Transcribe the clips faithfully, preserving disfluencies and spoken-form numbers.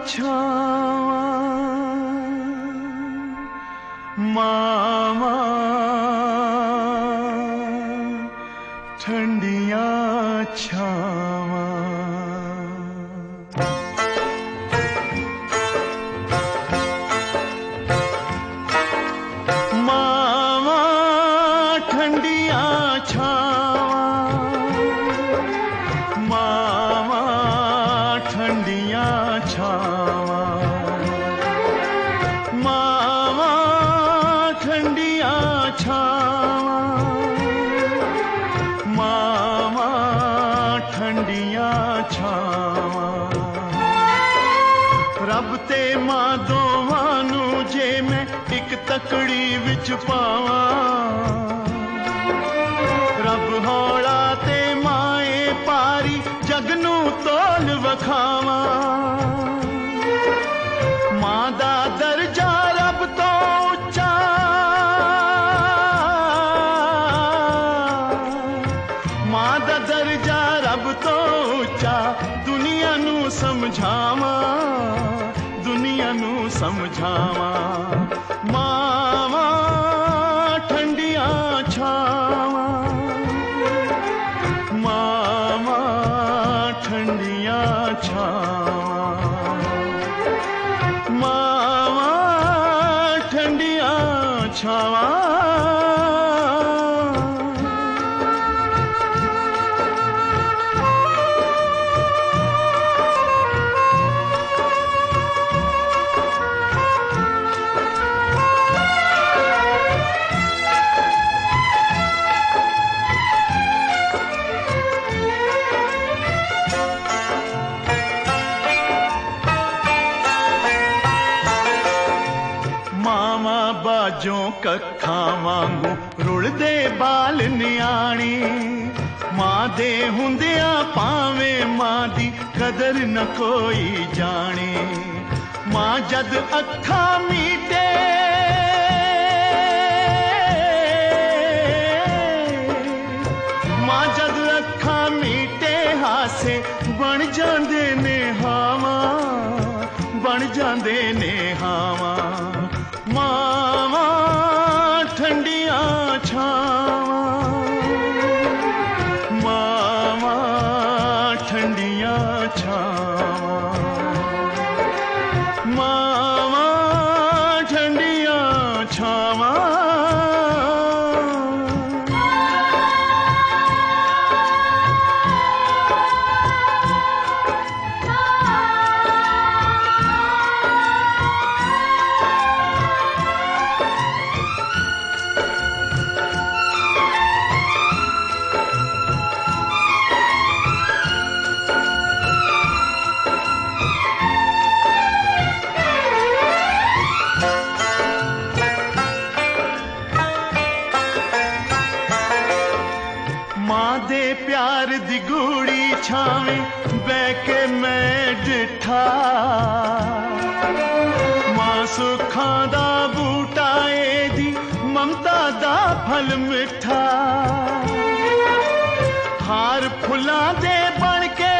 छावा मावा ठंडियां छावा। मावा ठंडियां छावा मावा ठंडियां छावा मावा ठंडियां छावा मावा ठंडियां छावा। रब ते मां दोवां नू जे मैं एक तकड़ी विच पावां, रब हौला ते माए पारी जग नू तोल वखावां। मां दा दर्जा रब तो उच्चा मां दा दर्जा रब तो उच्चा दुनिया नू समझावां दुनिया नू समझावां। मावा ठंडियां छावा मावा ठंडियां छावा मावा ठंडियां छावा। मावा बाजों कखा वांगू रुलदे बाल न्याणी, मां दे हुंदिया पावे मां दी कदर न कोई जाने। मां जद अखा मीटे मां जद अखा मीटे हासे बन जांदे ने हावा बन जांदे ने हावा। मावा ठंडियां छावा मावा ठंडियां छावा मावा ठंडियां छावा। मां दे प्यार दी गूड़ी छावे बैके मैं डिठा, मां सुखां दा बूटा एदी ममता दा फल मिठा। हार फुलां दे बन के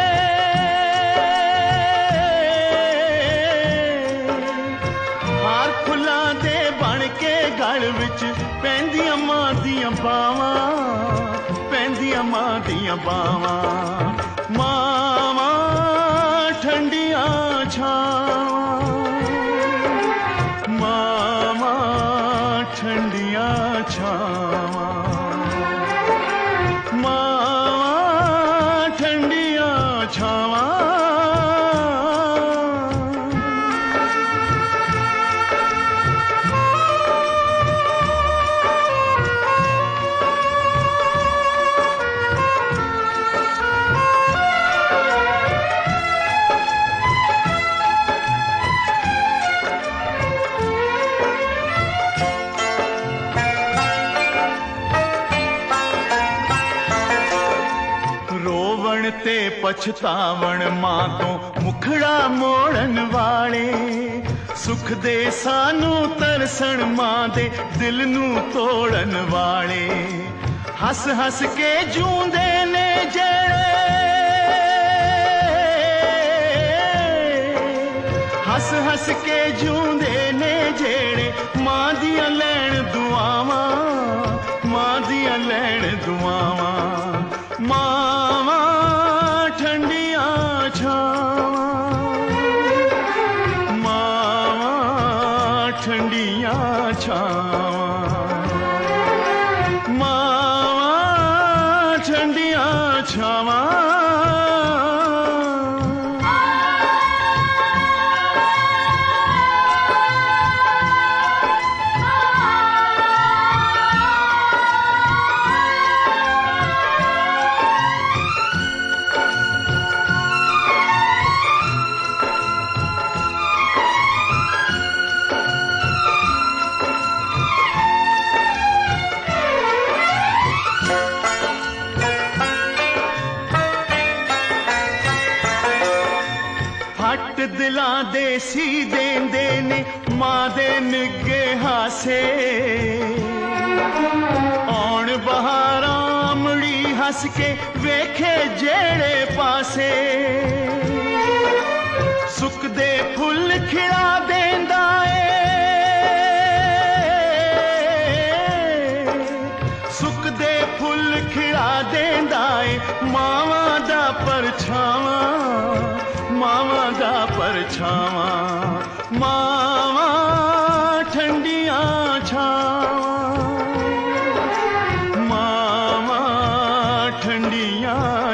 हार फुलां दे बन के गल विच पैंदियां मां दियां बावां पैंदियां मां दियां बावां। मावा ठंडियां छावा मावा ठंडियां छावा मावा ठंडियां छावा। ते पछतावण मां तो मुखड़ा मोड़न वाले, सुख दे सानू तरसण मां दे दिल नू तोड़न वाले। हस हस के जूंदे ने जेड़े हस हस के जूंदे ने जेड़े मां दिया लैण दुआवां, मां दिया लैण दुआवां। मावां ठंडिया छावां, मावां ठंडिया छावां, मावां ठंडिया छावां। हट दिलां दे सी देंदे ने मां दे निगे हासे, औण बहारां मुड़ी हस के वेखे जेड़े पासे। सुकदे फुल खिड़ा देंदा ए, सुकदे फुल खिड़ा देंदा ए मावां दा परछावां, मावां दा परछावां। मावां ठंडिया छावां, मावां ठंडिया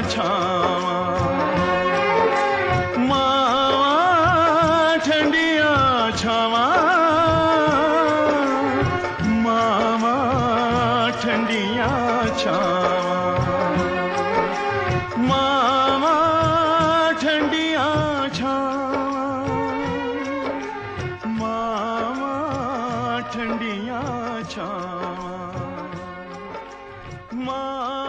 छावां, मावां ठंडिया छावां, मावां ठंडिया छावां, मावां ठंडिया छावां, मावां ठंडिया छावां, मां